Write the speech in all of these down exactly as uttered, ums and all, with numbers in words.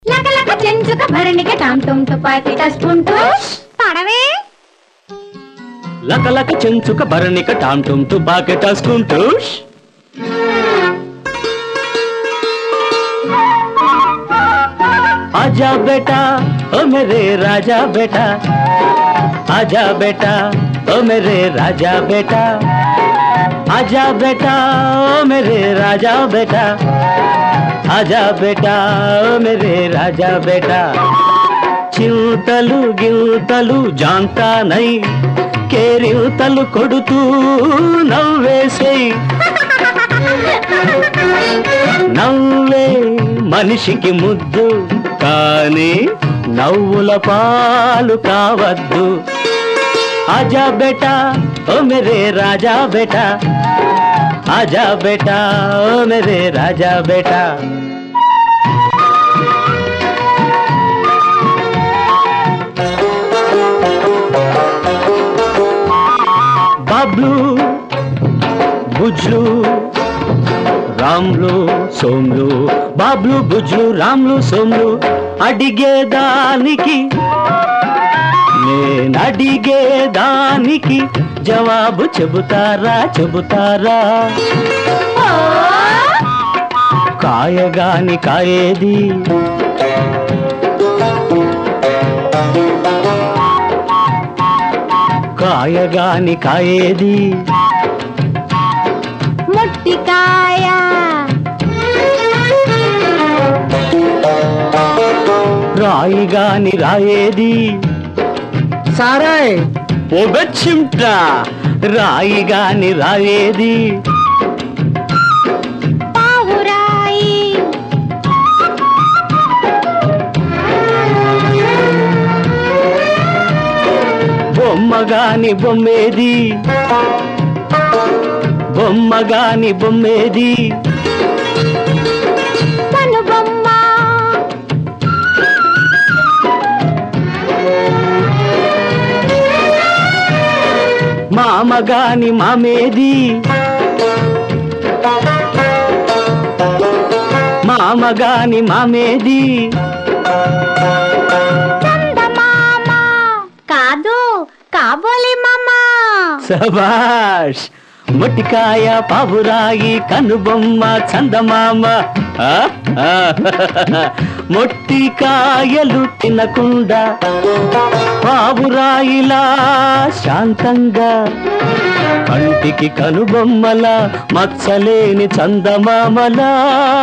లకలక చెంచుక భరణికి Tom టుమ్ తుపాకి టస్కుంటూ పడవే లకలక చెంచుక Bharanika Tom టుమ్ తుపాకి టస్కుంటూ आजा बेटा ओ मेरे राजा बेटा आजा बेटा ओ मेरे राजा बेटा आजा बेटा ओ मेरे राजा बेटा आजा बेटा ओ मेरे राजा बेटा चिंतलु गिंतलु जानता नहीं केरिंतलु कोडुतू नव्वेसे नव्वे మనిషికి ముద్దు కానీ నవ్వుల పాలు కావద్దు ఆజా బేటా ఓ మేరే రాజా బేటా ఆజా బేటా ఓ మేరే రాజా బేటా బాబ్లు బుజ్లు రామ్లు సోమ్లు బాబ్లు బుజ్లు రామ్లు సోమ్లు అడిగేదానికి నేను అడిగేదానికి జవాబు చెబుతారా చెబుతారా కాయగాని కాయేది కాయగాని కాయేది మొట్టికాయ రాయిగాని రాయేది సారాయ్ పొగచ్చిమ్టా రాయిగాని రాయేది పావురాయి బొమ్మగాని బొమ్మేది బొమ్మగాని బొమ్మేది కనుబొమ్మ మామగాని మామేది మామగాని మామేది చందమామ కాదు కాబోలి మామా సబాష్ మొట్టికాయ పావురాయి కనుబొమ్మ చందమామ మొట్టికాయలు తినకుండా పావురాయిలా శాంతంగా కంటికి కనుబొమ్మల మచ్చలేని చందమామలా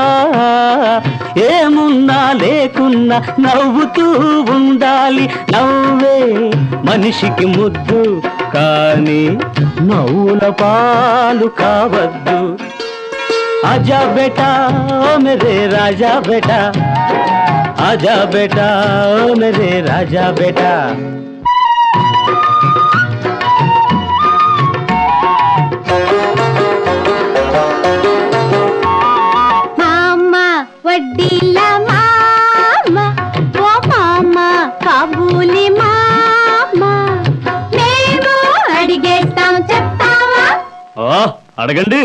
ఏమున్నా లేకున్నా నవ్వుతూ ఉండాలి నవ్వే మనిషికి ముద్దు కానీ నవ్వుల పాలు కావద్దు ఆజా బేటా ఓ మేరే రాజా బేటా ఆజా బేటా ఓ మేరే రాజా బేటా మామ వడ్డీల మామ ఓ మామ కాబూలి మామ మేము అడిగేస్తాం చెప్తావా అడగండి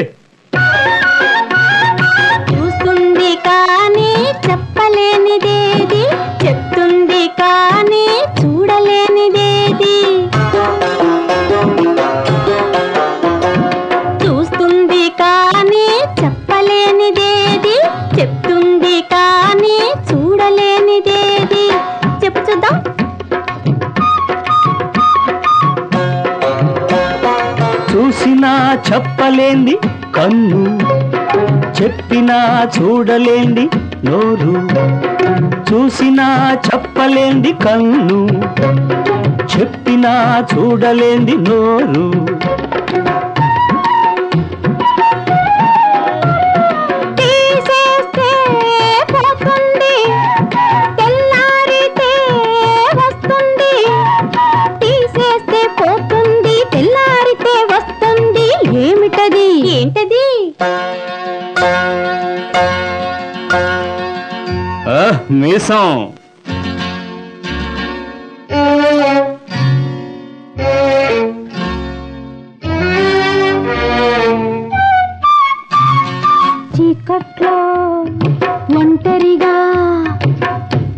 చూస్తుంది కానీ చెప్పలేనిదేది చెప్తుంది కానీ చూడలేనిదేది చూస్తుంది కానీ చెప్పలేనిదేది చెప్తుంది కానీ చూడలేనిదేది చెప్పు చూద్దాం చూసినా చెప్పలేంది కన్ను చెప్పినా చూడలేంది నోరు చూసినా చెప్పలేంది కన్ను చెప్పినా చూడలేంది నోరు తీసేస్తే పోతుంది తెల్లారితే వస్తుంది తీసేస్తే పోతుంది తెల్లారితే వస్తుంది ఏమిటది ఏంటది మీసం చీకట్లో ఒంటరిగా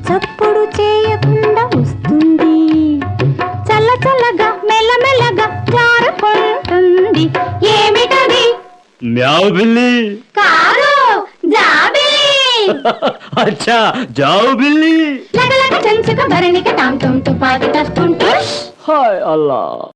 చలచలగా మెల్లమెల్లగా జారుకుంటుంది ఏమిటది మ్యావ్ బిల్లి కాదు జాబిల్లి అచ్చా జావ్ బిల్లి లగలగ చెంచుక భరణిక టామ్ టుమ్ తుపాకి టస్ టుమ్ టుష్ హాయ్ అల్లా